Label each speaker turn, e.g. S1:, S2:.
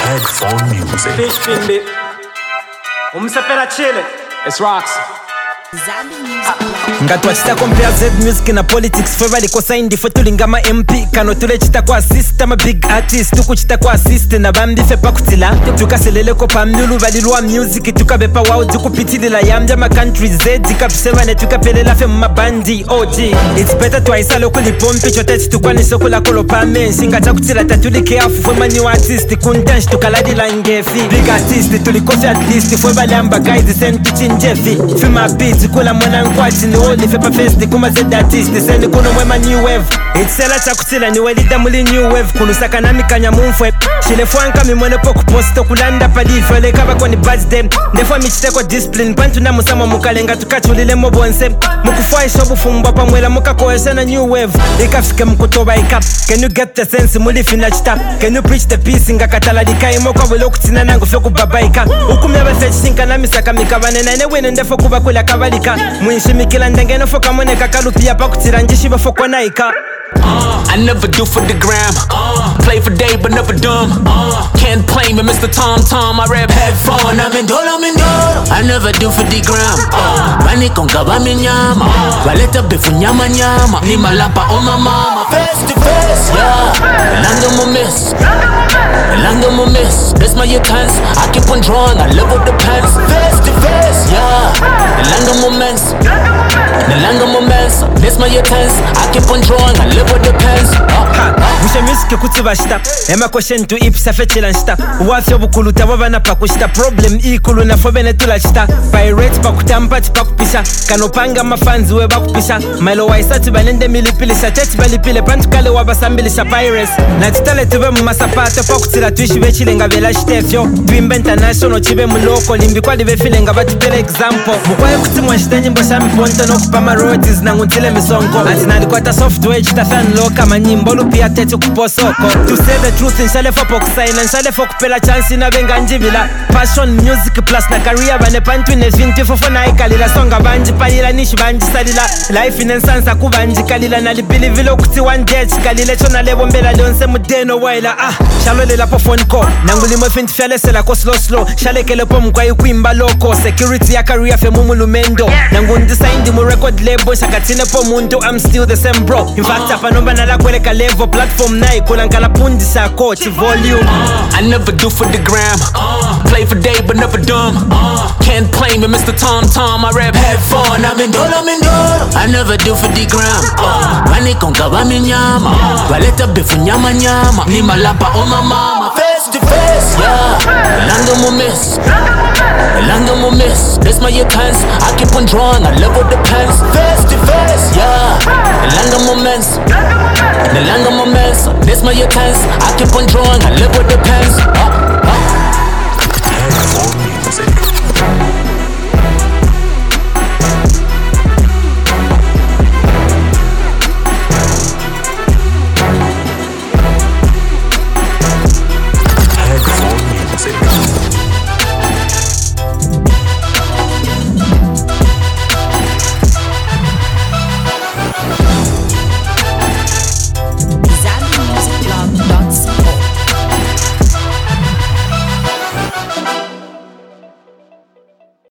S1: Headphone music.
S2: Fish Pimbi. Umsapera chile. It's rocks.
S3: ngatwachita compare Z music na politics feva liko signed for tulinga ma MP kano tulechita kwa assist ama big artist tukuchita kwa assist na bambi fe pakutila tukaselele ko pamyulu valilwa music tukabepa wao dikupitilila yambya ma country Z dikapsema ne tukapelela fe mabandi OG it's better twice loko lipompi choteti tukwane sokola kolo pame singa takutila tatulike afu fwe mani artist kuntensh tukaladila ngefi big artist tulikofi at least fwe balamba guys send tuchinjefi fima beats kula mwana nkwati ni oli fepa fest kuma Z artist send kuno mwema new wave it's sela takutila ni welida muli new wave kulusaka nami kanya mumfwe shile fwanka mimwene poku posto kulanda padife le kaba kwa ni birthday ndefwa michiteko discipline pantu na musama mukalenga tukachulile mobonse mukufai shobu fumba pamwela mukakoesha na new wave ikafike mkutoba ikap can you get the sense muli finachita can you preach the peace ngakatala dikaimo kwa welo kutina nangu feku babaika ukumebe fechinka na misaka mikabane na ene wene ndefo kuba kula kabalika mwinshimikila ndengeno foka mwene kakalupia pakutira njishiba fokwa naika
S4: I never do for the gram. Play for day but never dumb. Can't play me, Mr. Tom Tom. I rap headphone. I'm in dolo. I never do for the gram. Bani konkaba minyama. Waleta befu nyama nyama. Ni malapa on my mama. Face to face, yeah. Lando mo miss. This my chance. I keep on drawing. I live with the pants. Face to face, yeah. Lando moments. This my chance. I keep on drawing. I live with the pants.
S3: Musha music kutubashita ema question to ipsa fetchela nshita wafyo bukuluta wabana pakushita problem ikulu na fobene tulachita pirate pakutampa tipakupisha kanopanga mafanzi we bakupisha mailo waisati banende milipilisha teti balipile pantukale wabasambilisha pirates na titale tuve mumasapata pakutila tuishi bechilenga vela shitefyo tuimbe international chibe muloko limbikwa libe filenga batupele example mukwaye kutimwa shita nyimbo shamponto no kupama royalties na nguntile misongo ati nalikwata software chita fan loka manyimbo lupia tete kuposoko to say the truth nshale for pokusaina nshale for kupela chance na benga njibila passion music plus na career bane pantu ne vinti fofo na ikalila songa banji palila nishi banji salila life inensansa kubanji kalila na libili vilo kuti one day chikalile chona lebo mbela leonse mudeno waila shalole la po phone call nanguli mo finti fyale sela ko slow shale kele po mkwayi kuimba loko security ya career fe mumulumendo nangundi signed mu record label shakatine po muntu I'm still the same bro in fact apa nomba nala kweleka level platform nai kulankala pundi sa coach volume
S4: I never do for the gram. Play for day but never dumb. Can't play me, Mr. Tom Tom. I rap headphone. I'm in dolo. I never do for the gram. Bani konkaba minyama. Waleta befu nyama nyama. Ni malapa on my mama. Face to face, yeah. Lando mo miss. This my chance. I keep on drawing. I live with the pants. Face to face, yeah. Lando moments. This my chance. I keep on drawing. I live with the pants.